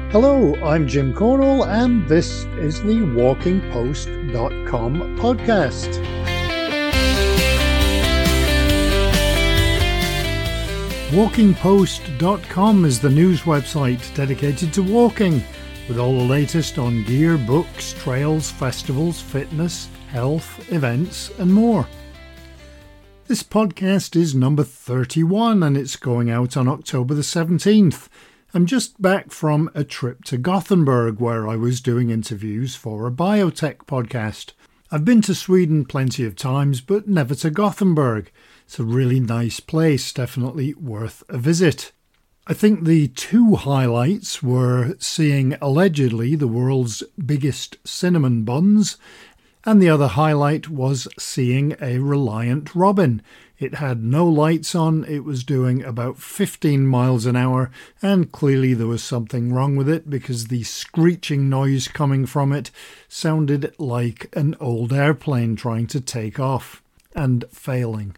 Hello, I'm Jim Cornwall, and this is the WalkingPost.com podcast. WalkingPost.com is the news website dedicated to walking, with all the latest on gear, books, trails, festivals, fitness, health, events, and more. This podcast is number 31, and it's going out on October the 17th. I'm just back from a trip to Gothenburg where I was doing interviews for a biotech podcast. I've been to Sweden plenty of times, but never to Gothenburg. It's a really nice place, definitely worth a visit. I think the two highlights were seeing allegedly the world's biggest cinnamon buns, and the other highlight was seeing a Reliant Robin. It had no lights on, it was doing about 15 miles an hour, and clearly there was something wrong with it because the screeching noise coming from it sounded like an old airplane trying to take off and failing.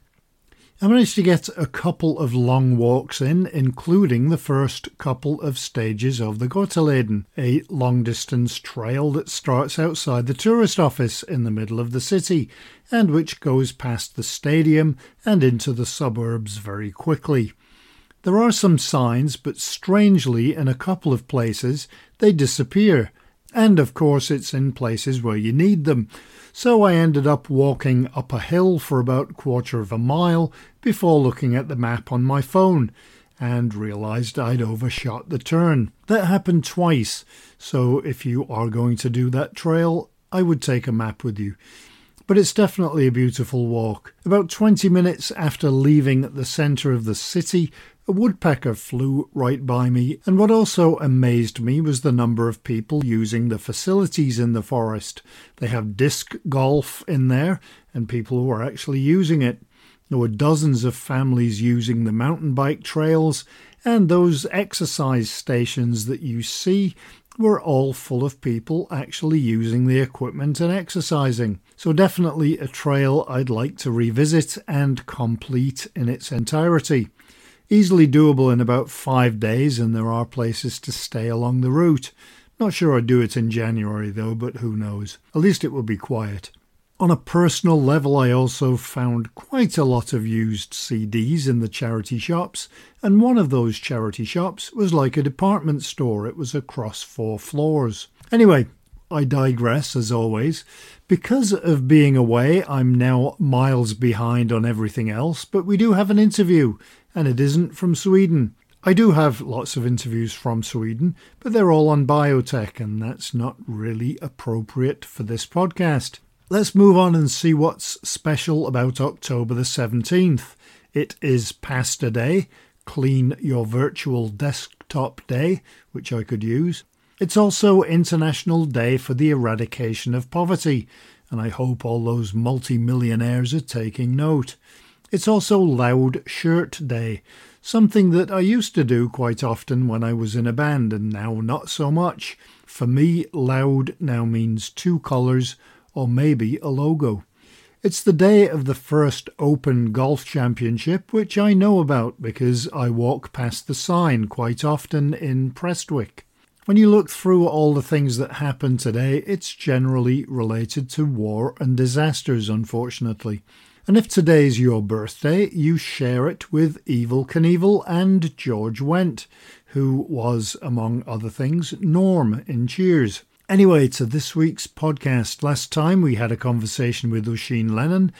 I managed to get a couple of long walks in, including the first couple of stages of the Götaleden, a long-distance trail that starts outside the tourist office in the middle of the city, and which goes past the stadium and into the suburbs very quickly. There are some signs, but strangely, in a couple of places, they disappear. And of course it's in places where you need them. So I ended up walking up a hill for about a quarter of a mile before looking at the map on my phone and realised I'd overshot the turn. That happened twice, so if you are going to do that trail, I would take a map with you. But it's definitely a beautiful walk. About 20 minutes after leaving the centre of the city, a woodpecker flew right by me, and what also amazed me was the number of people using the facilities in the forest. They have disc golf in there, and people who are actually using it. There were dozens of families using the mountain bike trails, and those exercise stations that you see were all full of people actually using the equipment and exercising. So definitely a trail I'd like to revisit and complete in its entirety. Easily doable in about 5 days, and there are places to stay along the route. Not sure I'd do it in January though, but who knows. At least it will be quiet. On a personal level, I also found quite a lot of used CDs in the charity shops, and one of those charity shops was like a department store. It was across 4 floors. Anyway, I digress as always. Because of being away, I'm now miles behind on everything else, but we do have an interview, and it isn't from Sweden. I do have lots of interviews from Sweden, but they're all on biotech, and that's not really appropriate for this podcast. Let's move on and see what's special about October the 17th. It is Pasta Day, Clean Your Virtual Desktop Day, which I could use. It's also International Day for the Eradication of Poverty, and I hope all those multi-millionaires are taking note. It's also Loud Shirt Day, something that I used to do quite often when I was in a band, and now not so much. For me, loud now means 2 colours, or maybe a logo. It's the day of the first Open Golf Championship, which I know about because I walk past the sign quite often in Prestwick. When you look through all the things that happen today, it's generally related to war and disasters, unfortunately. And if today's your birthday, you share it with Evel Knievel and George Wendt, who was, among other things, Norm in Cheers. Anyway, to this week's podcast. Last time we had a conversation with Oisin Lennon,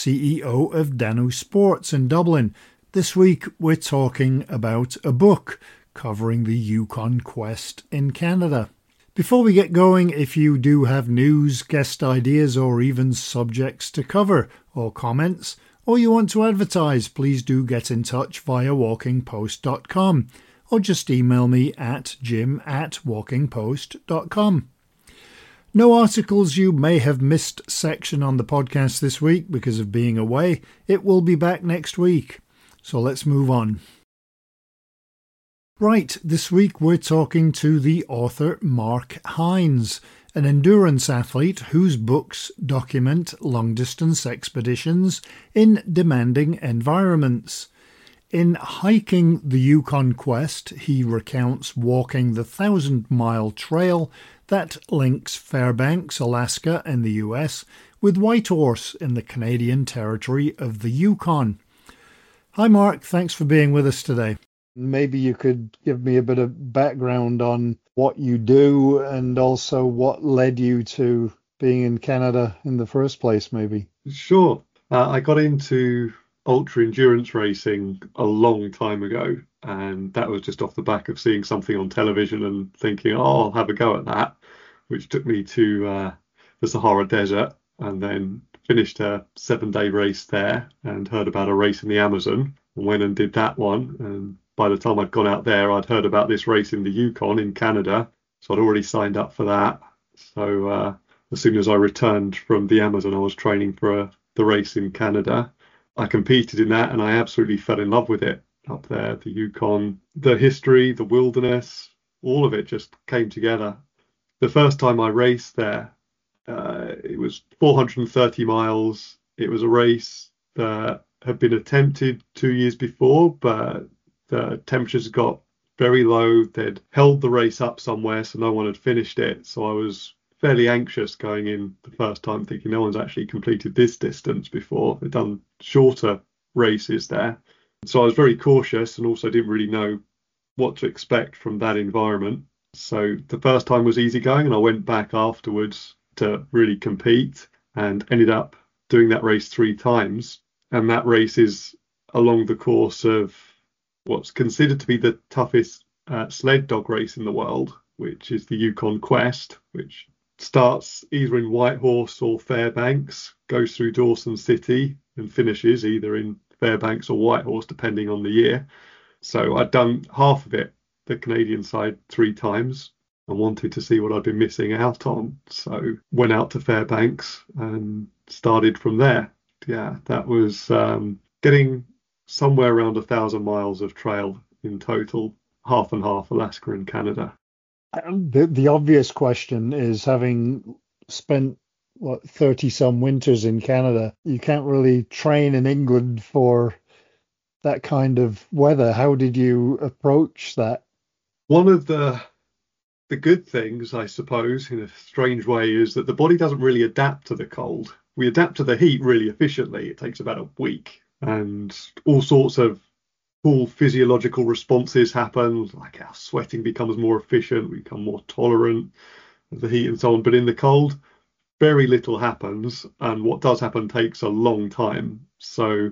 CEO of Danu Sports in Dublin. This week we're talking about a book covering the Yukon Quest in Canada. Before we get going, if you do have news, guest ideas, or even subjects to cover, or comments, or you want to advertise, please do get in touch via walkingpost.com, or just email me at jim@walkingpost.com. No articles you may have missed section on the podcast this week because of being away. It will be back next week. So let's move on. Right, this week we're talking to the author Mark Hines, an endurance athlete whose books document long-distance expeditions in demanding environments. In Hiking the Yukon Quest, he recounts walking the 1,000-mile trail that links Fairbanks, Alaska in the US with Whitehorse in the Canadian territory of the Yukon. Hi Mark, thanks for being with us today. Maybe you could give me a bit of background on what you do and also what led you to being in Canada in the first place, maybe. Sure. I got into ultra endurance racing a long time ago, and that was just off the back of seeing something on television and thinking, oh, I'll have a go at that, which took me to the Sahara Desert, and then finished a 7-day race there and heard about a race in the Amazon and went and did that one. And by the time I'd gone out there, I'd heard about this race in the Yukon in Canada, so I'd already signed up for that. So as soon as I returned from the Amazon, I was training for the race in Canada. I competed in that and I absolutely fell in love with it up there, the Yukon. The history, the wilderness, all of it just came together. The first time I raced there, it was 430 miles. It was a race that had been attempted 2 years before, but the temperatures got very low. They'd held the race up somewhere, so no one had finished it. So I was fairly anxious going in the first time, thinking no one's actually completed this distance before. They'd done shorter races there. So I was very cautious and also didn't really know what to expect from that environment. So the first time was easy going, and I went back afterwards to really compete and ended up doing that race 3 times. And that race is along the course of what's considered to be the toughest sled dog race in the world, which is the Yukon Quest, which starts either in Whitehorse or Fairbanks, goes through Dawson City and finishes either in Fairbanks or Whitehorse, depending on the year. So I'd done half of it, the Canadian side, 3 times. I wanted to see what I'd been missing out on. So went out to Fairbanks and started from there. Yeah, that was getting somewhere around 1,000 miles of trail in total, half and half, Alaska and Canada. The obvious question is, having spent 30 some winters in Canada, you can't really train in England for that kind of weather. How did you approach that? One of the good things, I suppose, in a strange way, is that the body doesn't really adapt to the cold. We adapt to the heat really efficiently. It takes about a week, and all sorts of cool physiological responses happen, like our sweating becomes more efficient, we become more tolerant of the heat and so on. But in the cold, very little happens, and what does happen takes a long time. So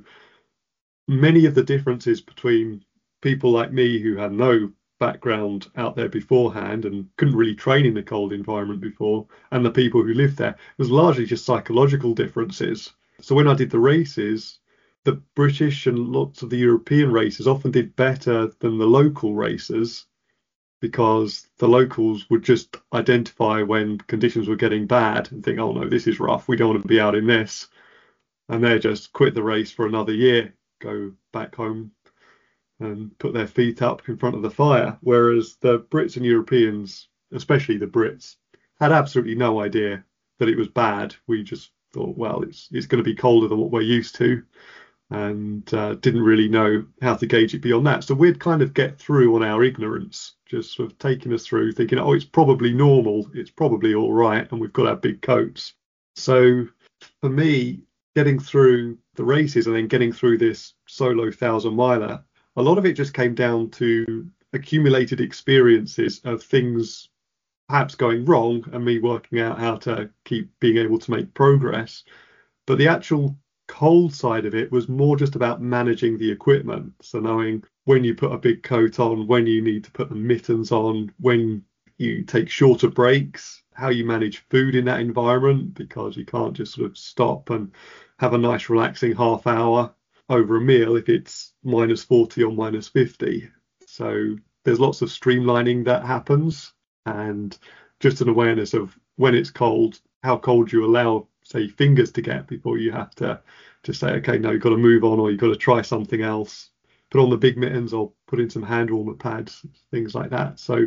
many of the differences between people like me who had no background out there beforehand and couldn't really train in the cold environment before, and the people who lived there, was largely just psychological differences. So when I did the races, the British and lots of the European races often did better than the local races, because the locals would just identify when conditions were getting bad and think, oh no, this is rough, we don't want to be out in this. And they just quit the race for another year, go back home and put their feet up in front of the fire. Whereas the Brits and Europeans, especially the Brits, had absolutely no idea that it was bad. We just thought, well, it's going to be colder than what we're used to, and didn't really know how to gauge it beyond that. So we'd kind of get through on our ignorance, just sort of taking us through, thinking, oh, it's probably normal, it's probably all right, and we've got our big coats. So for me, getting through the races and then getting through this solo 1,000-miler, a lot of it just came down to accumulated experiences of things perhaps going wrong and me working out how to keep being able to make progress. But the actual cold side of it was more just about managing the equipment. So knowing when you put a big coat on, when you need to put the mittens on, when you take shorter breaks, how you manage food in that environment, because you can't just sort of stop and have a nice relaxing half hour over a meal if it's minus 40 or minus 50. So there's lots of streamlining that happens, and just an awareness of when it's cold, how cold you allow, say, fingers to get before you have to just say, okay, no, you've got to move on, or you've got to try something else. Put on the big mittens or put in some hand warmer pads, things like that. So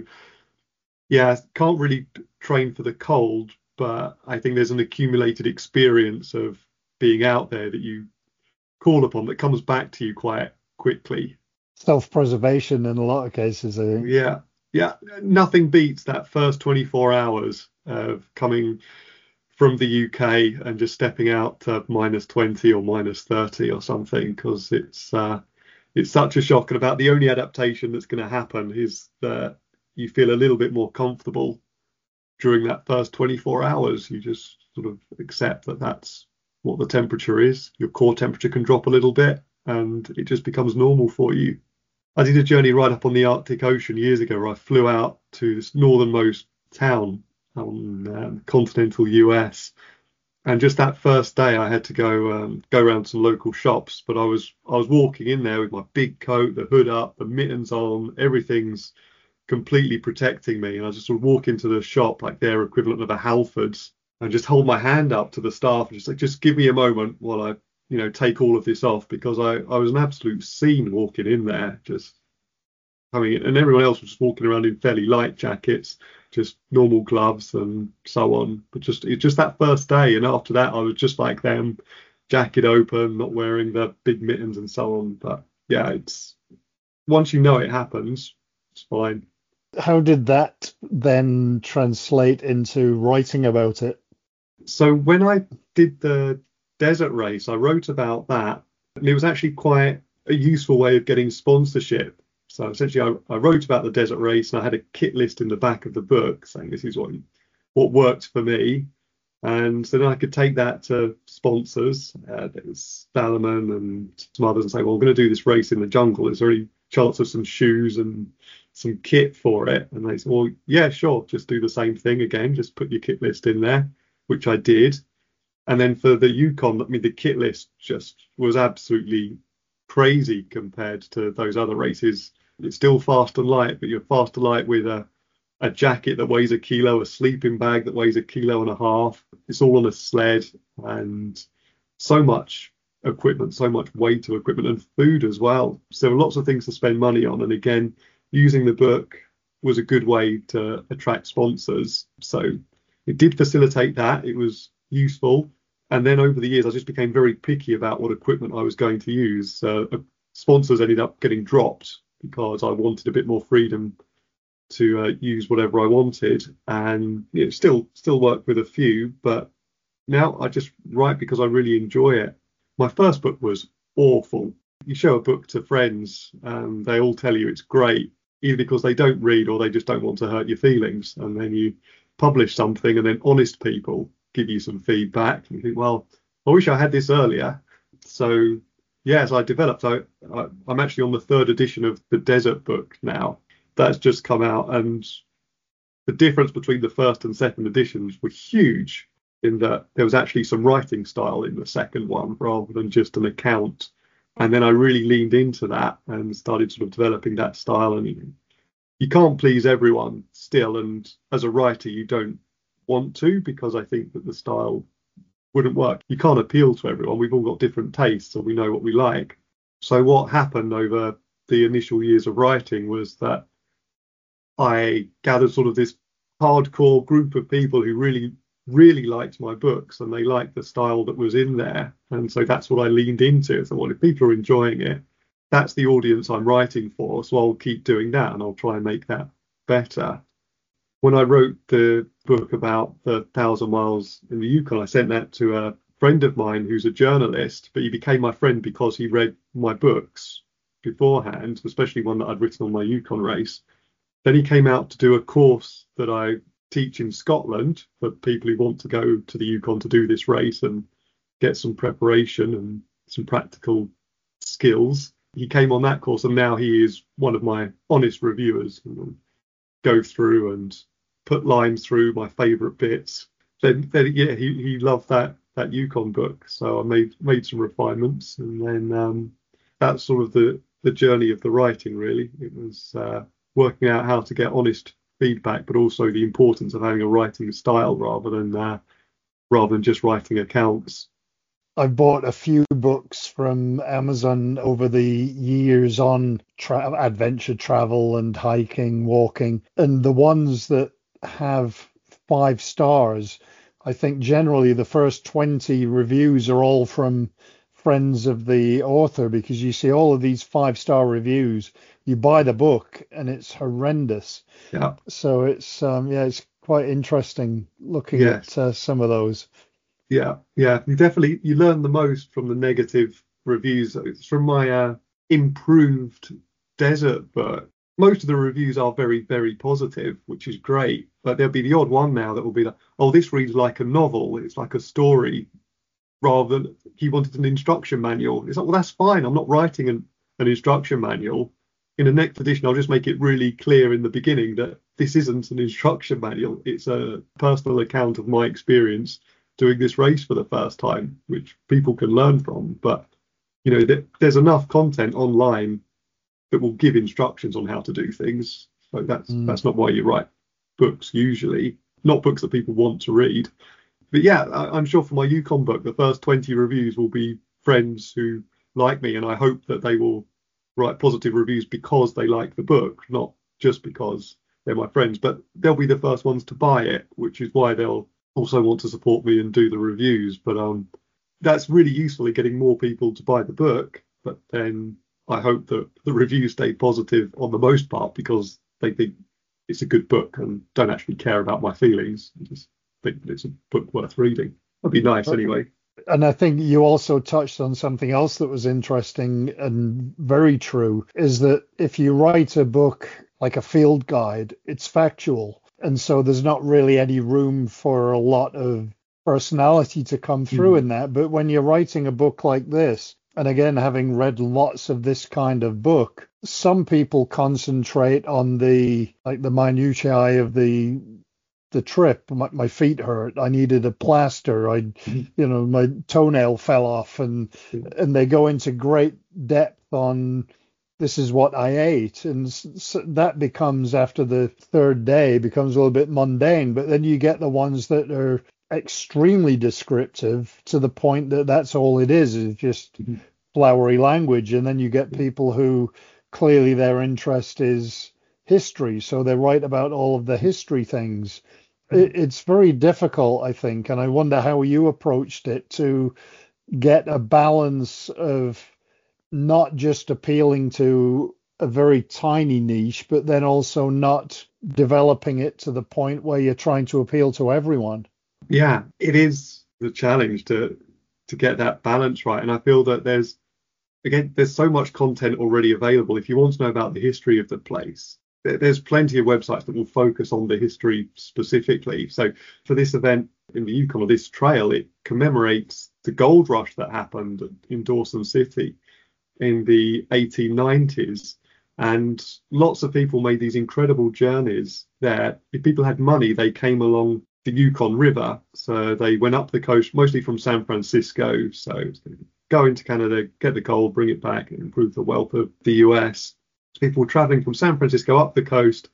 yeah, can't really train for the cold, but I think there's an accumulated experience of being out there that you call upon that comes back to you quite quickly. Self-preservation in a lot of cases, I think. Yeah, yeah. Nothing beats that first 24 hours of coming from the UK and just stepping out to -20 or -30 or something, because it's such a shock. And about the only adaptation that's going to happen is that you feel a little bit more comfortable during that first 24 hours. You just sort of accept that that's what the temperature is. Your core temperature can drop a little bit and it just becomes normal for you. I did a journey right up on the Arctic Ocean years ago where I flew out to this northernmost town on continental US. And just that first day, I had to go around some local shops. But I was walking in there with my big coat, the hood up, the mittens on, everything's completely protecting me. And I just sort of walk into the shop like their equivalent of a Halfords and just hold my hand up to the staff and just like, just give me a moment while I, take all of this off, because I was an absolute scene walking in there, just coming in, and everyone else was just walking around in fairly light jackets, just normal gloves and so on. But it's just that first day, and after that, I was just like them, jacket open, not wearing the big mittens and so on. But yeah, it's once you know it happens, it's fine. How did that then translate into writing about it? So when I did the desert race, I wrote about that, and it was actually quite a useful way of getting sponsorship. So essentially, I wrote about the desert race, and I had a kit list in the back of the book saying this is what worked for me, and so then I could take that to sponsors. There was Salomon and some others, and say, well, I'm going to do this race in the jungle. Is there any chance of some shoes and some kit for it? And they said, well, yeah, sure, just do the same thing again, just put your kit list in there, which I did. And then for the Yukon, I mean, the kit list just was absolutely crazy compared to those other races. It's still fast and light, but you're fast and light with a jacket that weighs a kilo, a sleeping bag that weighs a kilo and a half. It's all on a sled, and so much equipment, so much weight to equipment, and food as well. So lots of things to spend money on. And again, using the book was a good way to attract sponsors. So it did facilitate that. It was useful. And then over the years, I just became very picky about what equipment I was going to use. Sponsors ended up getting dropped because I wanted a bit more freedom to use whatever I wanted, and still work with a few. But now I just write because I really enjoy it. My first book was awful. You show a book to friends, and they all tell you it's great, either because they don't read or they just don't want to hurt your feelings. And then you publish something, and then honest people give you some feedback. And you think, well, I wish I had this earlier. So yes, I developed. I'm actually on the third edition of the Desert book now. That's just come out, and the difference between the first and second editions were huge, in that there was actually some writing style in the second one rather than just an account. And then I really leaned into that and started sort of developing that style. And you can't please everyone still, and as a writer, you don't want to, because I think that the style wouldn't work. You can't appeal to everyone. We've all got different tastes, and we know what we like. So what happened over the initial years of writing was that I gathered sort of this hardcore group of people who really, really liked my books, and they liked the style that was in there. And so that's what I leaned into. So, well, if people are enjoying it, that's the audience I'm writing for. So I'll keep doing that, and I'll try and make that better. When I wrote the book about the 1,000 miles in the Yukon, I sent that to a friend of mine who's a journalist, but he became my friend because he read my books beforehand, especially one that I'd written on my Yukon race. Then he came out to do a course that I teach in Scotland for people who want to go to the Yukon to do this race and get some preparation and some practical skills. He came on that course, and now he is one of my honest reviewers, and go through and put lines through my favourite bits. Then yeah, he loved that Yukon book. So I made some refinements, and then that's sort of the journey of the writing, really. It was working out how to get honest feedback, but also the importance of having a writing style rather than just writing accounts. I've bought a few books from Amazon over the years on adventure travel and hiking, walking, and the ones that have 5 stars, I think generally the first 20 reviews are all from friends of the author, because you see all of these 5-star reviews. You buy the book and it's horrendous. Yeah. So it's quite interesting looking at Yes. some of those. Yeah. Yeah. You learn the most from the negative reviews. It's from my improved desert book. Most of the reviews are very, very positive, which is great. But there'll be the odd one now that will be like, oh, this reads like a novel. It's like a story rather than he wanted an instruction manual. It's like, well, that's fine. I'm not writing an instruction manual. In the next edition, I'll just make it really clear in the beginning that this isn't an instruction manual. It's a personal account of my experience doing this race for the first time, which people can learn from. But, there's enough content online that will give instructions on how to do things. So that's not why you write books usually, not books that people want to read. But yeah, I'm sure for my Yukon book, the first 20 reviews will be friends who like me, and I hope that they will write positive reviews because they like the book, not just because they're my friends. But they'll be the first ones to buy it, which is why they'll also want to support me and do the reviews. But that's really useful in getting more people to buy the book. But then I hope that the reviews stay positive on the most part because they think it's a good book and don't actually care about my feelings. Just think that it's a book worth reading. That'd be nice anyway. And I think you also touched on something else that was interesting and very true, is that if you write a book like a field guide, it's factual. And so there's not really any room for a lot of personality to come through in that. But when you're writing a book like this, and again, having read lots of this kind of book, some people concentrate on the minutiae of the trip. My feet hurt. I needed a plaster. My toenail fell off, and they go into great depth on this is what I ate, and so that becomes, after the third day, becomes a little bit mundane. But then you get the ones that are extremely descriptive to the point that that's all it is just flowery language. And then you get people who clearly their interest is history, so they write about all of the history things. It's very difficult, I think, and I wonder how you approached it to get a balance of not just appealing to a very tiny niche, but then also not developing it to the point where you're trying to appeal to everyone. Yeah, it is the challenge to get that balance right. And I feel that there's so much content already available. If you want to know about the history of the place, there's plenty of websites that will focus on the history specifically. So for this event in the Yukon, or this trail, it commemorates the gold rush that happened in Dawson City in the 1890s. And lots of people made these incredible journeys there. If people had money, they came along the Yukon River. So they went up the coast, mostly from San Francisco. So go into Canada, get the gold, bring it back, and improve the wealth of the US. People were traveling from San Francisco up the coast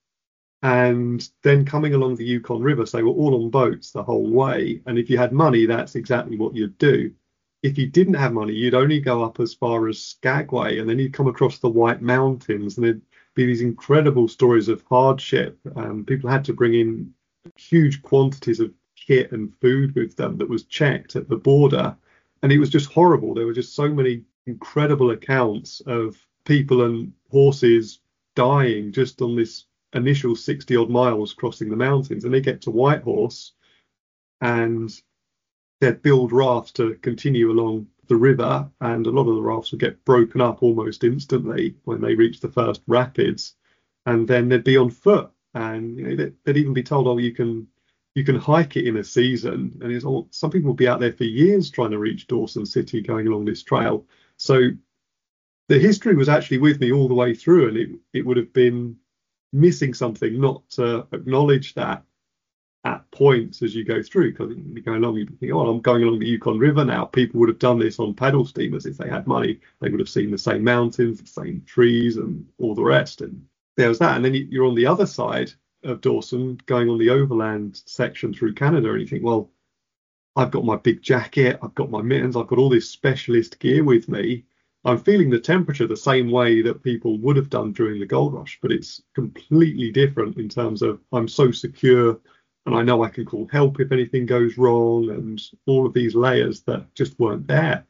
and then coming along the Yukon River. So they were all on boats the whole way. And if you had money, that's exactly what you'd do. If you didn't have money, you'd only go up as far as Skagway, and then you'd come across the White Mountains, and there'd be these incredible stories of hardship. People had to bring in huge quantities of kit and food with them that was checked at the border, and it was just horrible. There were just so many incredible accounts of people and horses dying just on this initial 60 odd miles crossing the mountains. And they get to Whitehorse and they'd build rafts to continue along the river, and a lot of the rafts would get broken up almost instantly when they reached the first rapids, and then they'd be on foot. And they'd even be told, oh, you can hike it in a season. And some people will be out there for years trying to reach Dawson City going along this trail. So the history was actually with me all the way through, and it would have been missing something not to acknowledge that at points as you go through, because you go along, you think, oh, I'm going along the Yukon River now. People would have done this on paddle steamers. If they had money, they would have seen the same mountains, the same trees, and all the rest. And there was that. And then you're on the other side of Dawson, going on the overland section through Canada, and you think, well, I've got my big jacket, I've got my mittens, I've got all this specialist gear with me. I'm feeling the temperature the same way that people would have done during the gold rush, but it's completely different in terms of I'm so secure, and I know I can call help if anything goes wrong, and all of these layers that just weren't there.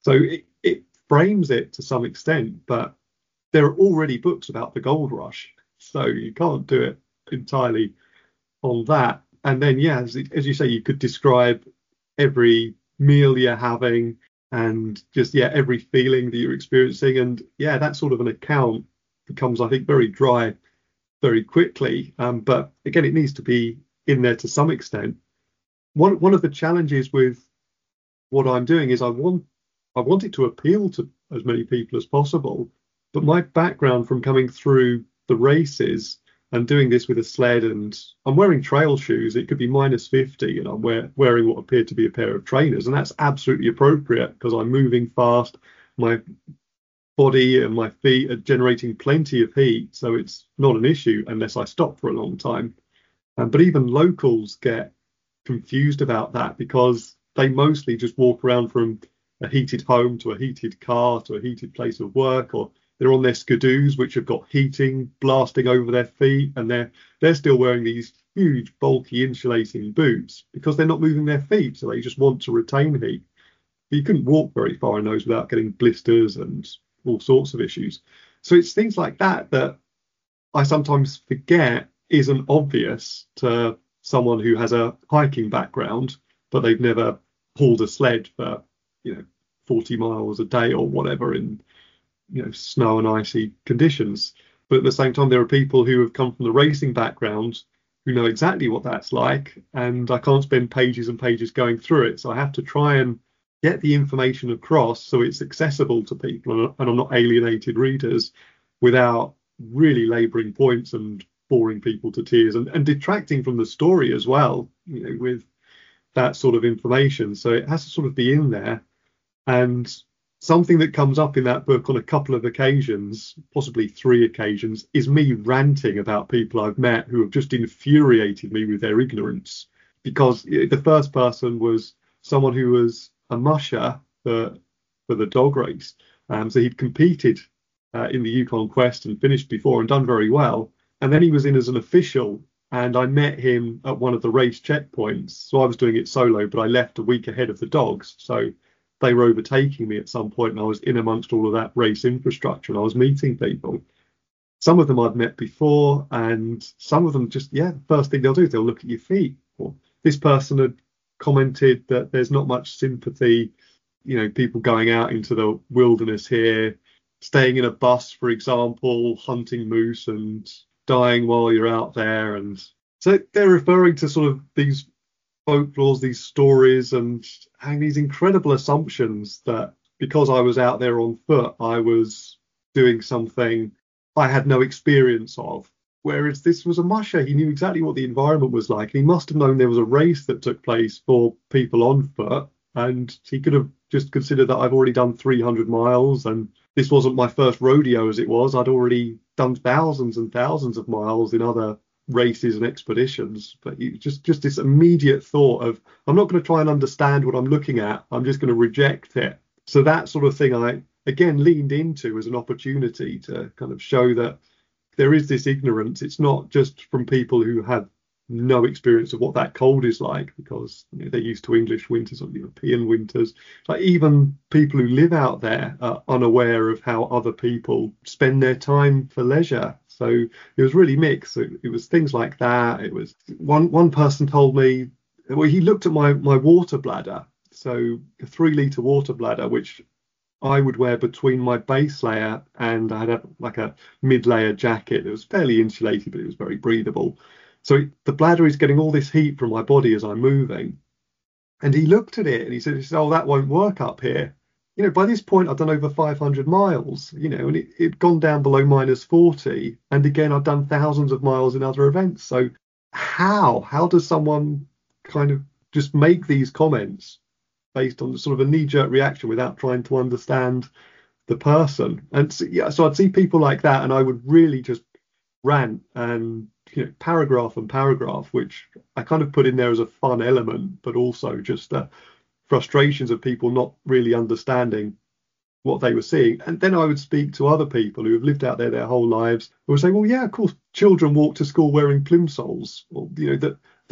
So it frames it to some extent, but there are already books about the gold rush, so you can't do it entirely on that. And then, yeah, as you say, you could describe every meal you're having and just, yeah, every feeling that you're experiencing. And yeah, that sort of an account becomes, I think, very dry very quickly. But again, it needs to be in there to some extent. One of the challenges with what I'm doing is I want it to appeal to as many people as possible. But my background from coming through the races and doing this with a sled, and I'm wearing trail shoes, it could be -50 and I'm wearing what appeared to be a pair of trainers. And that's absolutely appropriate because I'm moving fast. My body and my feet are generating plenty of heat. So it's not an issue unless I stop for a long time. But even locals get confused about that because they mostly just walk around from a heated home to a heated car to a heated place of work, or they're on their skidoos which have got heating blasting over their feet, and they're still wearing these huge bulky insulating boots because they're not moving their feet, so they just want to retain heat. But you couldn't walk very far in those without getting blisters and all sorts of issues. So it's things like that that I sometimes forget isn't obvious to someone who has a hiking background, but they've never pulled a sled for 40 miles a day or whatever in snow and icy conditions. But at the same time, there are people who have come from the racing background who know exactly what that's like, and I can't spend pages and pages going through it. So I have to try and get the information across so it's accessible to people and I'm not alienated readers without really labouring points and boring people to tears and detracting from the story as well, with that sort of information. So it has to sort of be in there. And something that comes up in that book on a couple of occasions, possibly 3 occasions, is me ranting about people I've met who have just infuriated me with their ignorance. Because the first person was someone who was a musher for the dog race. So he'd competed in the Yukon Quest and finished before and done very well. And then he was in as an official, and I met him at one of the race checkpoints. So I was doing it solo, but I left a week ahead of the dogs. So they were overtaking me at some point, and I was in amongst all of that race infrastructure, and I was meeting people. Some of them I'd met before, and some of them just, the first thing they'll do is they'll look at your feet. Or this person had commented that there's not much sympathy, people going out into the wilderness here, staying in a bus, for example, hunting moose and dying while you're out there. And so they're referring to sort of these folklores, these stories, and having these incredible assumptions that because I was out there on foot, I was doing something I had no experience of. Whereas this was a musher. He knew exactly what the environment was like. And he must have known there was a race that took place for people on foot. And he could have just considered that I've already done 300 miles. And this wasn't my first rodeo as it was. I'd already done thousands and thousands of miles in other races and expeditions. But just this immediate thought of, I'm not going to try and understand what I'm looking at. I'm just going to reject it. So that sort of thing I, again, leaned into as an opportunity to kind of show that there is this ignorance. It's not just from people who have no experience of what that cold is like, because they're used to English winters or European winters. Like even people who live out there are unaware of how other people spend their time for leisure. So it was really mixed. It was things like that. It was one person told me, well, he looked at my water bladder, so a 3-litre water bladder, which I would wear between my base layer, and I had like a mid-layer jacket that was fairly insulated, but it was very breathable. So the bladder is getting all this heat from my body as I'm moving. And he looked at it and he said, oh, that won't work up here. By this point, I've done over 500 miles, and it'd gone down below -40. And again, I've done thousands of miles in other events. So how does someone kind of just make these comments based on sort of a knee-jerk reaction without trying to understand the person? And so I'd see people like that, and I would really just rant and paragraph and paragraph, which I kind of put in there as a fun element, but also just the frustrations of people not really understanding what they were seeing. And then I would speak to other people who have lived out there their whole lives who would say, well, yeah, of course, children walk to school wearing plimsolls, or the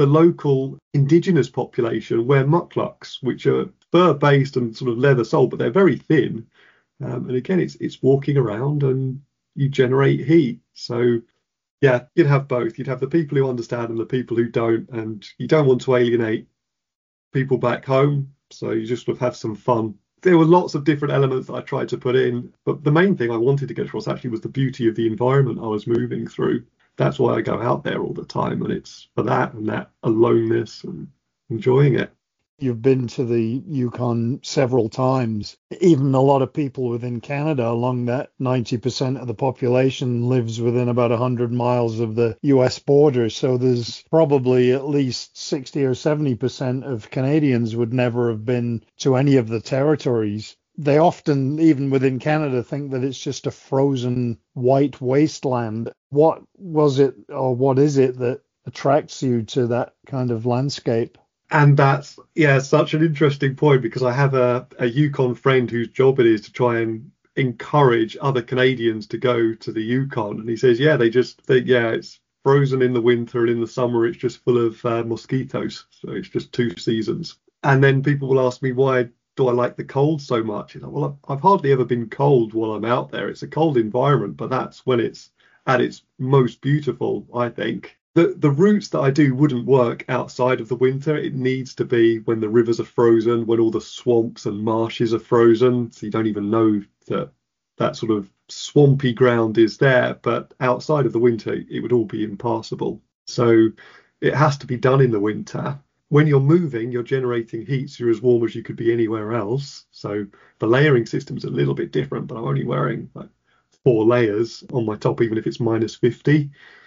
the local indigenous population wear mucklucks, which are fur-based and sort of leather-soled, but they're very thin. And again, it's walking around and you generate heat. So yeah, you'd have both. You'd have the people who understand and the people who don't, and you don't want to alienate people back home. So you just sort of have some fun. There were lots of different elements that I tried to put in, but the main thing I wanted to get across actually was the beauty of the environment I was moving through. That's why I go out there all the time, and it's for that and that aloneness and enjoying it. You've been to the Yukon several times. Even a lot of people within Canada, along that 90% of the population lives within about 100 miles of the US border. So there's probably at least 60 or 70% of Canadians would never have been to any of the territories. They often, even within Canada, think that it's just a frozen white wasteland. What was it, or what is it, that attracts you to that kind of landscape? And that's, yeah, such an interesting point, because I have a Yukon friend whose job it is to try and encourage other Canadians to go to the Yukon. And he says, yeah, it's frozen in the winter, and in the summer it's just full of mosquitoes. So it's just two seasons. And then people will ask me, why do I like the cold so much? You know, well, I've hardly ever been cold while I'm out there. It's a cold environment, but that's when it's at its most beautiful, I think. The routes that I do wouldn't work outside of the winter. It needs to be when the rivers are frozen, when all the swamps and marshes are frozen, so you don't even know that sort of swampy ground is there. But outside of the winter, it would all be impassable. So it has to be done in the winter. When you're moving, you're generating heat, so you're as warm as you could be anywhere else. So the layering system's a little bit different, but I'm only wearing like 4 layers on my top, even if it's minus 50.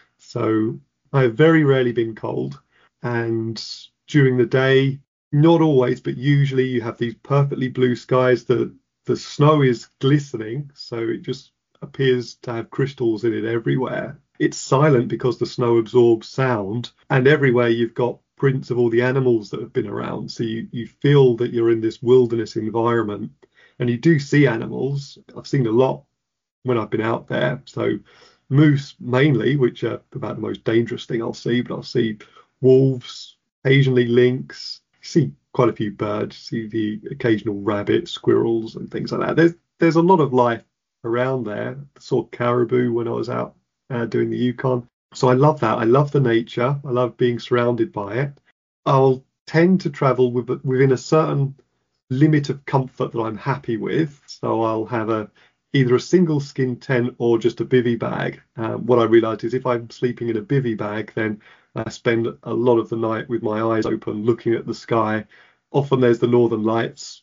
So I have very rarely been cold, and during the day, not always, but usually you have these perfectly blue skies. The snow is glistening, so it just appears to have crystals in it everywhere. It's silent because the snow absorbs sound, and everywhere you've got prints of all the animals that have been around. So you feel that you're in this wilderness environment, and you do see animals. I've seen a lot when I've been out there. So moose mainly, which are about the most dangerous thing I'll see, but I'll see wolves, occasionally lynx, see quite a few birds, see the occasional rabbit, squirrels and things like that. There's a lot of life around there. I saw caribou when I was out doing the Yukon. So I love that. I love the nature. I love being surrounded by it. I'll tend to travel within a certain limit of comfort that I'm happy with. So I'll have either a single skin tent or just a bivy bag. What I realised is if I'm sleeping in a bivy bag, then I spend a lot of the night with my eyes open, looking at the sky. Often there's the northern lights,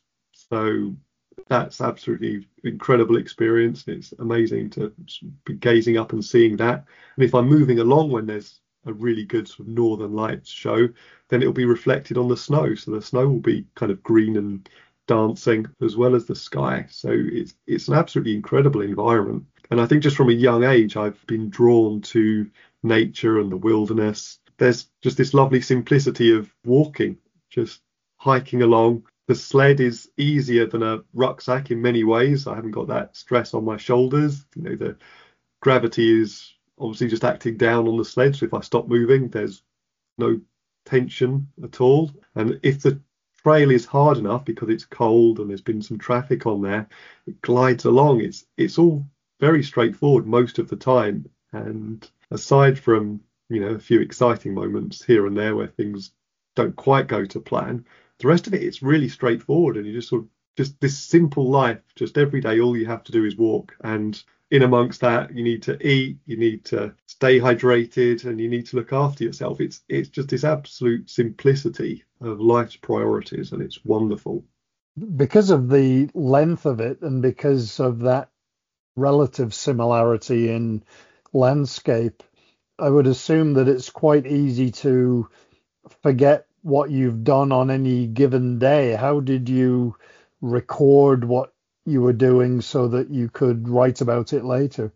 so that's absolutely incredible experience. It's amazing to be gazing up and seeing that. And if I'm moving along when there's a really good sort of northern lights show, then it'll be reflected on the snow. So the snow will be kind of green and dancing as well as the sky. So it's an absolutely incredible environment. And I think just from a young age, I've been drawn to nature and the wilderness. There's just this lovely simplicity of walking, just hiking along. The sled is easier than a rucksack in many ways. I haven't got that stress on my shoulders. You know, the gravity is obviously just acting down on the sled. So if I stop moving, there's no tension at all. And if the trail is hard enough because it's cold and there's been some traffic on there, it glides along. It's all very straightforward most of the time. And aside from, a few exciting moments here and there where things don't quite go to plan, the rest of it's really straightforward. And you just this simple life, just every day, all you have to do is walk. And in amongst that, you need to eat, you need to stay hydrated, and you need to look after yourself. It's just this absolute simplicity of life's priorities, and it's wonderful. Because of the length of it and because of that relative similarity in landscape, I would assume that it's quite easy to forget what you've done on any given day. How did you record what you were doing so that you could write about it later?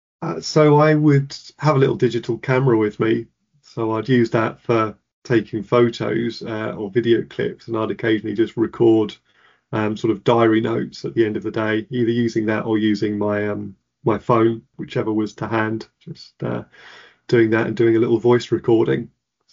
So I would have a little digital camera with me. So I'd use that for taking photos or video clips, and I'd occasionally just record sort of diary notes at the end of the day, either using that or using my phone, whichever was to hand, just doing that and doing a little voice recording.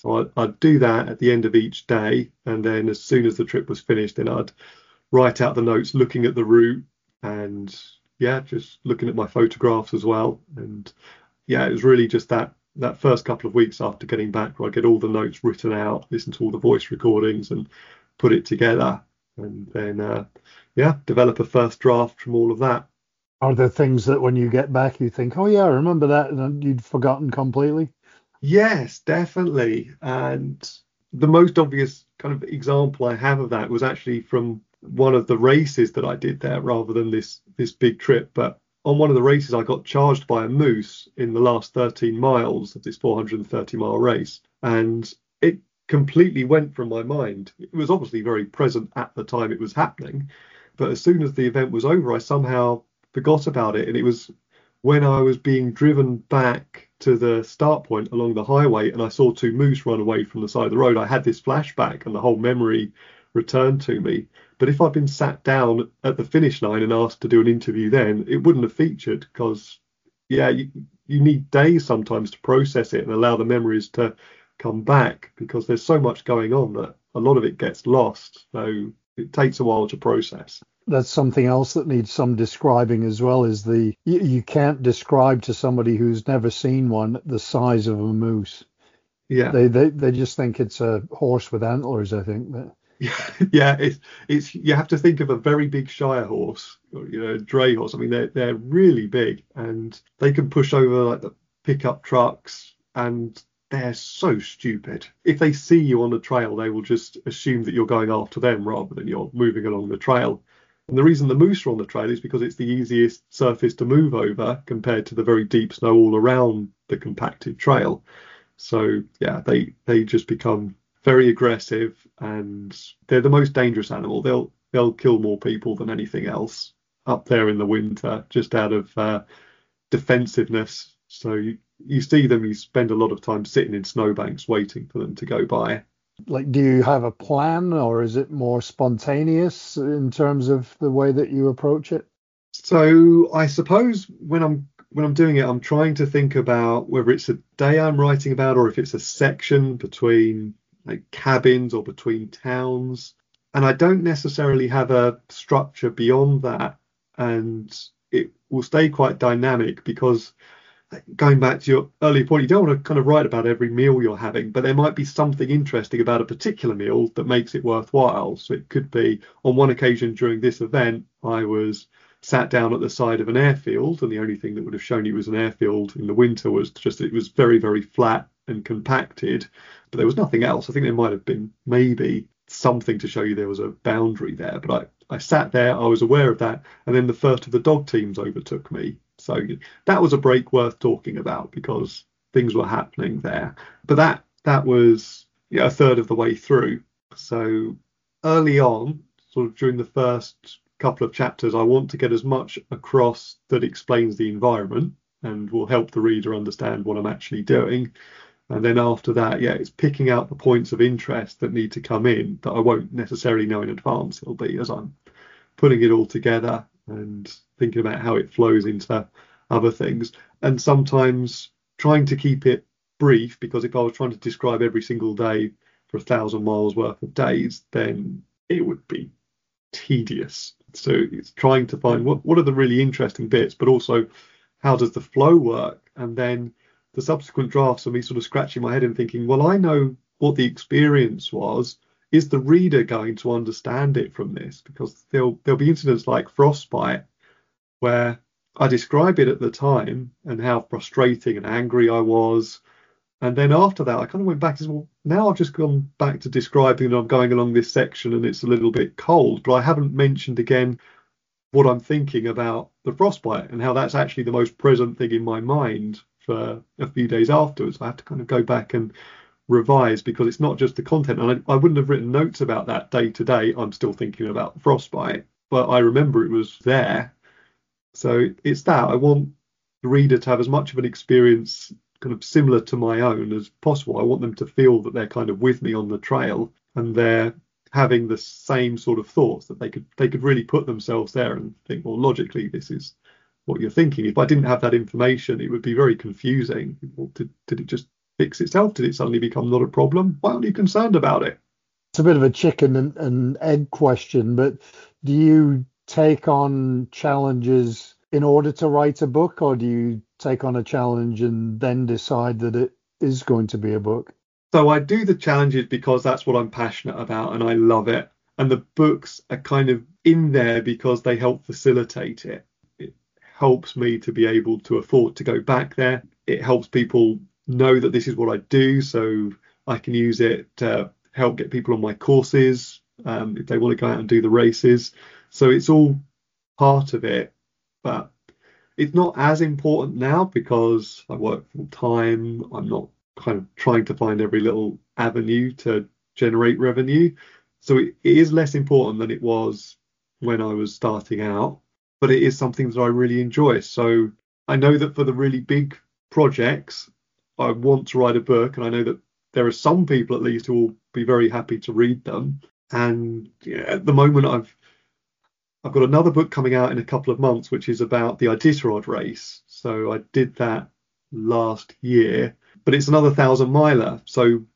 I'd do that at the end of each day, and then as soon as the trip was finished, then I'd write out the notes, looking at the route, and yeah, just looking at my photographs as well. And yeah, it was really just that first couple of weeks after getting back where I get all the notes written out, listen to all the voice recordings, and put it together, and then yeah, develop a first draft from all of that. Are there things that when you get back you think, oh yeah, I remember that, and you'd forgotten completely? Yes, definitely. And the most obvious kind of example I have of that was actually from one of the races that I did there rather than this big trip. But on one of the races, I got charged by a moose in the last 13 miles of this 430-mile race. And it completely went from my mind. It was obviously very present at the time it was happening. But as soon as the event was over, I somehow forgot about it. And it was when I was being driven back to the start point along the highway and I saw two moose run away from the side of the road, I had this flashback and the whole memory returned to me. But if I'd been sat down at the finish line and asked to do an interview then, it wouldn't have featured because, yeah, you need days sometimes to process it and allow the memories to come back because there's so much going on that a lot of it gets lost. So it takes a while to process. That's something else that needs some describing as well, is you can't describe to somebody who's never seen one the size of a moose. Yeah. They just think it's a horse with antlers, I think. But Yeah, it's you have to think of a very big Shire horse, or, a dray horse. I mean, they're really big and they can push over like the pickup trucks, and they're so stupid. If they see you on the trail, they will just assume that you're going after them rather than you're moving along the trail. And the reason the moose are on the trail is because it's the easiest surface to move over compared to the very deep snow all around the compacted trail. So yeah, they just become very aggressive, and they're the most dangerous animal. They'll kill more people than anything else up there in the winter, just out of defensiveness. So you see them, you spend a lot of time sitting in snowbanks waiting for them to go by. like, do you have a plan, or is it more spontaneous in terms of the way that you approach it? So I suppose when I'm doing it, I'm trying to think about whether it's a day I'm writing about or if it's a section between like cabins or between towns. And I don't necessarily have a structure beyond that. And it will stay quite dynamic because going back to your earlier point, you don't want to kind of write about every meal you're having, but there might be something interesting about a particular meal that makes it worthwhile. So it could be on one occasion during this event, I was sat down at the side of an airfield, and the only thing that would have shown you was an airfield in the winter was just it was very, very flat and compacted, but there was nothing else. I think there might have been maybe something to show you there was a boundary there, but I sat there, I was aware of that, and then the first of the dog teams overtook me. So that was a break worth talking about because things were happening there. But that was a third of the way through. So early on, sort of during the first couple of chapters, I want to get as much across that explains the environment and will help the reader understand what I'm actually doing. And then after that, yeah, it's picking out the points of interest that need to come in that I won't necessarily know in advance. It'll be as I'm putting it all together and thinking about how it flows into other things. And sometimes trying to keep it brief, because if I was trying to describe every single day for 1,000 miles worth of days, then it would be tedious. So it's trying to find what are the really interesting bits, but also how does the flow work? And then the subsequent drafts of me sort of scratching my head and thinking, well, I know what the experience was. Is the reader going to understand it from this? Because there'll be incidents like frostbite where I describe it at the time and how frustrating and angry I was. And then after that, I kind of went back and said, well, now I've just gone back to describing that I'm going along this section and it's a little bit cold, but I haven't mentioned again what I'm thinking about the frostbite and how that's actually the most present thing in my mind for a few days afterwards. I have to kind of go back and revise because it's not just the content. And I wouldn't have written notes about that day to day. I'm still thinking about the frostbite, but I remember it was there. So it's that I want the reader to have as much of an experience kind of similar to my own as possible. I want them to feel that they're kind of with me on the trail and they're having the same sort of thoughts, that they could really put themselves there and think, well, logically, this is what you're thinking. If I didn't have that information, it would be very confusing. Did it just fix itself? Did it suddenly become not a problem? Why aren't you concerned about it? It's a bit of a chicken and egg question, but do you take on challenges in order to write a book, or do you take on a challenge and then decide that it is going to be a book? So I do the challenges because that's what I'm passionate about and I love it. And the books are kind of in there because they help facilitate it. It helps me to be able to afford to go back there. It helps people know that this is what I do. So I can use it to help get people on my courses if they want to go out and do the races. So it's all part of it. But it's not as important now because I work full time. I'm not kind of trying to find every little avenue to generate revenue. So it is less important than it was when I was starting out, but it is something that I really enjoy. So I know that for the really big projects, I want to write a book, and I know that there are some people at least who will be very happy to read them. And yeah, at the moment, I've got another book coming out in a couple of months, which is about the Iditarod race. So I did that last year, but it's another 1,000 miler. So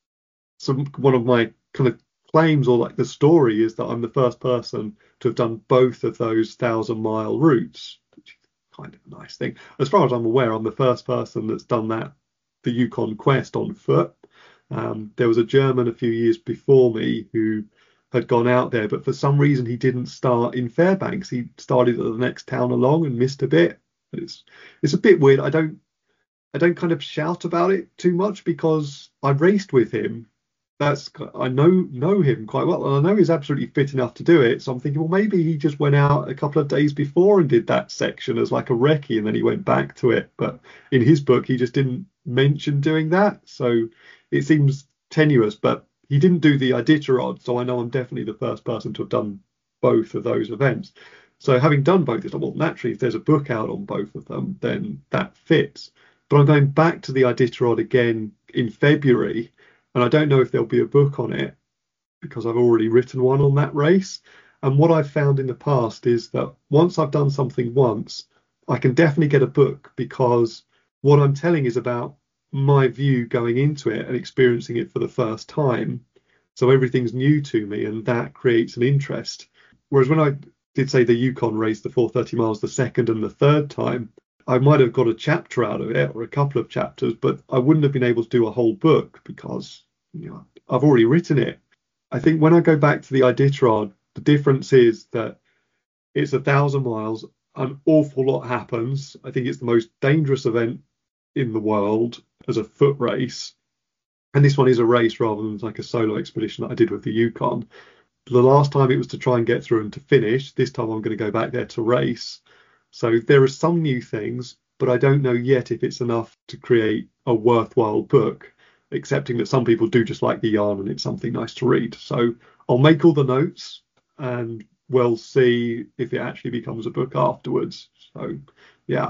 one of my kind of claims, or like the story, is that I'm the first person to have done both of those 1,000 mile routes, which is kind of a nice thing. As far as I'm aware, I'm the first person that's done that, the Yukon Quest, on foot. There was a German a few years before me who had gone out there, but for some reason he didn't start in Fairbanks. He started at the next town along and missed a bit. It's a bit weird. I don't kind of shout about it too much because I raced with him. I know him quite well, and I know he's absolutely fit enough to do it. So I'm thinking, well, maybe he just went out a couple of days before and did that section as like a recce, and then he went back to it. But in his book, he just didn't mention doing that, so it seems tenuous. But he didn't do the Iditarod, so I know I'm definitely the first person to have done both of those events. So having done both, it's like, well, naturally, if there's a book out on both of them, then that fits. But I'm going back to the Iditarod again in February, and I don't know if there'll be a book on it because I've already written one on that race. And what I've found in the past is that once I've done something once, I can definitely get a book because what I'm telling is about my view going into it and experiencing it for the first time. So everything's new to me, and that creates an interest. Whereas when I did, say, the Yukon race, the 430 miles, the second and the third time, I might have got a chapter out of it or a couple of chapters, but I wouldn't have been able to do a whole book because I've already written it. I think when I go back to the Iditarod, the difference is that it's 1,000 miles, an awful lot happens. I think it's the most dangerous event in the world as a foot race. And this one is a race rather than like a solo expedition that I did with the Yukon. The last time it was to try and get through and to finish. This time I'm going to go back there to race. So there are some new things, but I don't know yet if it's enough to create a worthwhile book, accepting that some people do just like the yarn and it's something nice to read. So I'll make all the notes and we'll see if it actually becomes a book afterwards. So yeah,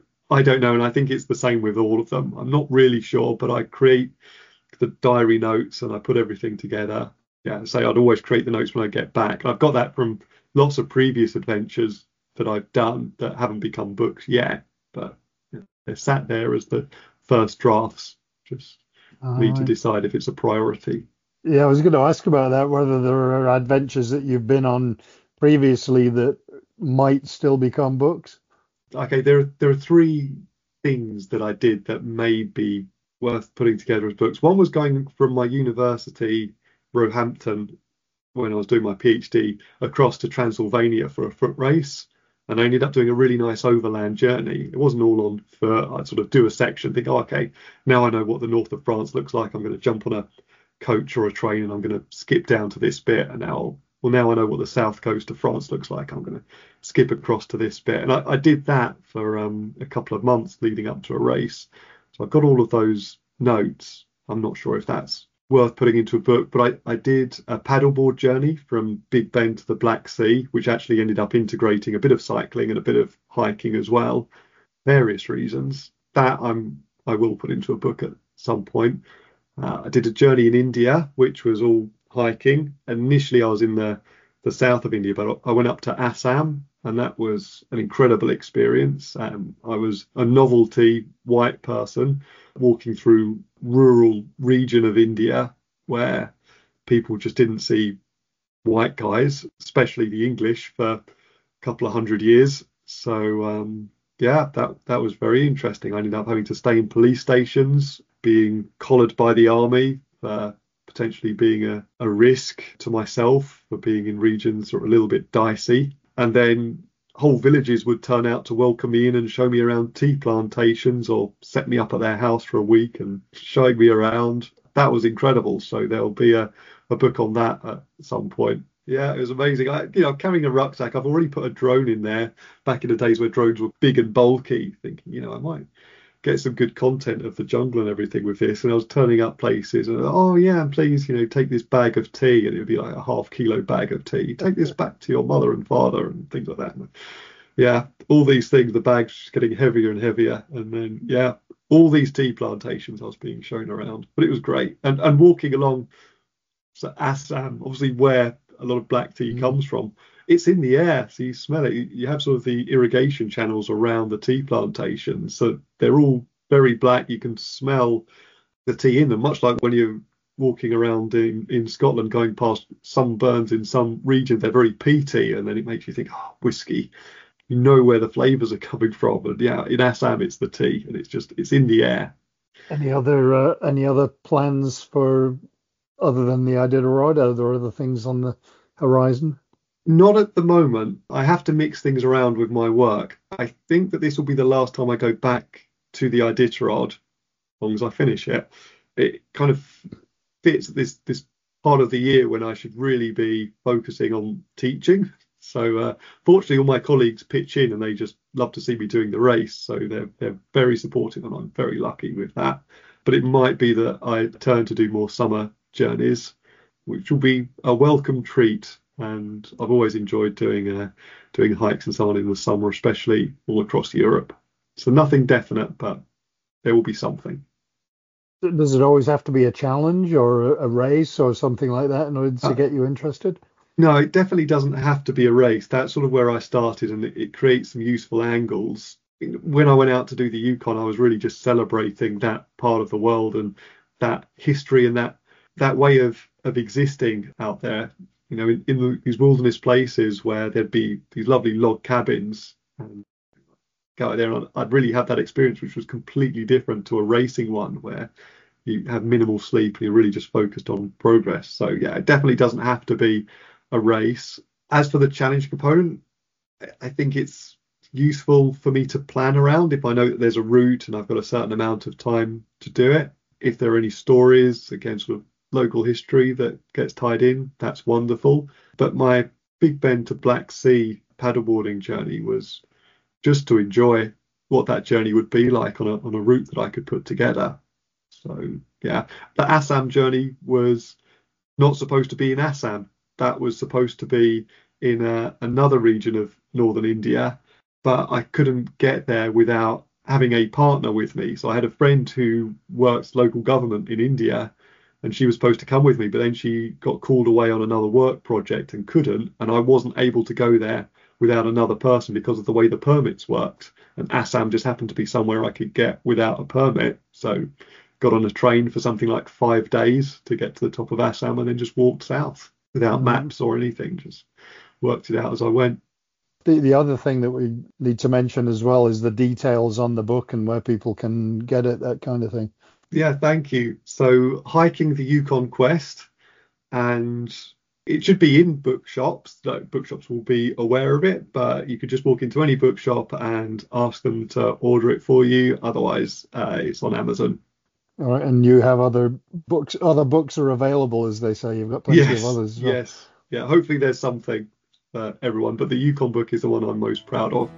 I don't know. And I think it's the same with all of them. I'm not really sure, but I create the diary notes and I put everything together. Yeah, say I'd always create the notes when I get back. And I've got that from lots of previous adventures that I've done that haven't become books yet, but they're sat there as the first drafts. Just need to decide if it's a priority. Yeah, I was going to ask about that, whether there are adventures that you've been on previously that might still become books. Okay, there are three things that I did that may be worth putting together as books. One was going from my university, Roehampton, when I was doing my PhD, across to Transylvania for a foot race. And I ended up doing a really nice overland journey. It wasn't all on foot. I'd sort of do a section, think, oh, okay, now I know what the north of France looks like. I'm going to jump on a coach or a train and I'm going to skip down to this bit. And now I know what the south coast of France looks like. I'm going to skip across to this bit. And I did that for a couple of months leading up to a race. So I've got all of those notes. I'm not sure if that's worth putting into a book, but I did a paddleboard journey from Big Ben to the Black Sea, which actually ended up integrating a bit of cycling and a bit of hiking as well. Various reasons that I will put into a book at some point. I did a journey in India, which was all hiking. Initially, I was in the south of India, but I went up to Assam and that was an incredible experience. I was a novelty white person walking through rural region of India where people just didn't see white guys, especially the English, for a couple of hundred years. So yeah, that was very interesting. I ended up having to stay in police stations, being collared by the army for potentially being a risk to myself for being in regions that were a little bit dicey. And then whole villages would turn out to welcome me in and show me around tea plantations or set me up at their house for a week and showing me around. That was incredible. So there'll be a book on that at some point. Yeah, it was amazing. Carrying a rucksack, I've already put a drone in there back in the days where drones were big and bulky, thinking, I might get some good content of the jungle and everything with this. And I was turning up places and, oh yeah, please, take this bag of tea. And it would be like a half-kilo bag of tea. Take this back to your mother and father and things like that. And yeah, all these things, the bag's just getting heavier and heavier. And then, yeah, all these tea plantations I was being shown around. But it was great. And walking along Assam, obviously where a lot of black tea comes from, it's in the air, so you smell it. You have sort of the irrigation channels around the tea plantations, so they're all very black. You can smell the tea in them, much like when you're walking around in Scotland, going past some burns in some region, they're very peaty, and then it makes you think, oh, whiskey. You know where the flavours are coming from, and yeah, in Assam it's the tea, and it's in the air. Any other plans for other than the Iditarod? Are there other things on the horizon? Not at the moment. I have to mix things around with my work. I think that this will be the last time I go back to the Iditarod, as long as I finish it. It kind of fits this part of the year when I should really be focusing on teaching. So fortunately, all my colleagues pitch in and they just love to see me doing the race. So they're very supportive, and I'm very lucky with that. But it might be that I turn to do more summer journeys, which will be a welcome treat. And I've always enjoyed doing hikes and so on in the summer, especially all across Europe. So nothing definite, but there will be something. Does it always have to be a challenge or a race or something like that in order to get you interested? No, it definitely doesn't have to be a race. That's sort of where I started, and it creates some useful angles. When I went out to do the Yukon, I was really just celebrating that part of the world and that history and that way of existing out there. In these wilderness places where there'd be these lovely log cabins, and go out there and I'd really have that experience, which was completely different to a racing one where you have minimal sleep and you're really just focused on progress. So yeah, it definitely doesn't have to be a race. As for the challenge component, I think it's useful for me to plan around if I know that there's a route and I've got a certain amount of time to do it. If there are any stories, again, sort of local history that gets tied in, that's wonderful. But my Big Bend to Black Sea paddleboarding journey was just to enjoy what that journey would be like on a route that I could put together. So yeah, the Assam journey was not supposed to be in Assam. That was supposed to be in another region of northern India, but I couldn't get there without having a partner with me. So I had a friend who works local government in India, and she was supposed to come with me, but then she got called away on another work project and couldn't, and I wasn't able to go there without another person because of the way the permits worked. And Assam just happened to be somewhere I could get without a permit. So got on a train for something like 5 days to get to the top of Assam, and then just walked south without maps or anything, just worked it out as I went. The other thing that we need to mention as well is the details on the book and where people can get it, that kind of thing. Yeah, thank you. So hiking the Yukon Quest, and it should be in bookshops. Bookshops will be aware of it, but you could just walk into any bookshop and ask them to order it for you. Otherwise, it's on Amazon. All right, and you have other books are available, as they say. You've got plenty of others as well. Yes. Yeah, hopefully there's something for everyone, but the Yukon book is the one I'm most proud of.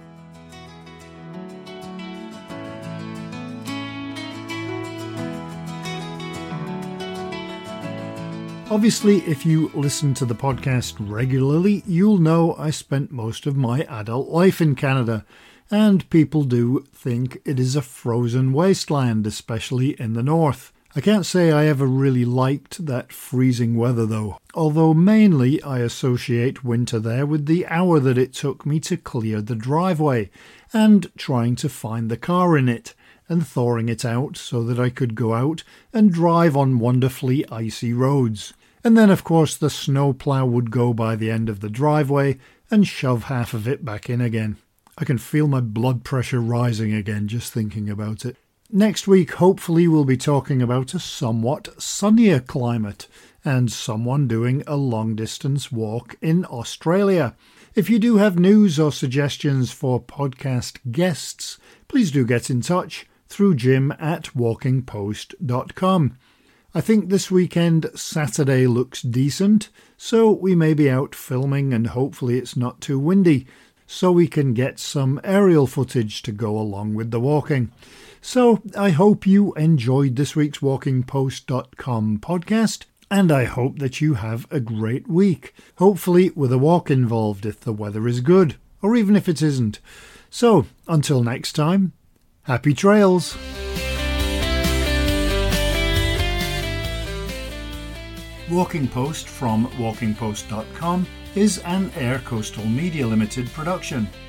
Obviously, if you listen to the podcast regularly, you'll know I spent most of my adult life in Canada, and people do think it is a frozen wasteland, especially in the north. I can't say I ever really liked that freezing weather though, although mainly I associate winter there with the hour that it took me to clear the driveway and trying to find the car in it and thawing it out so that I could go out and drive on wonderfully icy roads. And then of course the snowplow would go by the end of the driveway and shove half of it back in again. I can feel my blood pressure rising again just thinking about it. Next week, hopefully, we'll be talking about a somewhat sunnier climate and someone doing a long-distance walk in Australia. If you do have news or suggestions for podcast guests, please do get in touch through jim@walkingpost.com. I think this weekend, Saturday, looks decent, so we may be out filming and hopefully it's not too windy, so we can get some aerial footage to go along with the walking. So I hope you enjoyed this week's WalkingPost.com podcast, and I hope that you have a great week, hopefully with a walk involved if the weather is good, or even if it isn't. So until next time, happy trails! Walking Post from WalkingPost.com is an Air Coastal Media Limited production.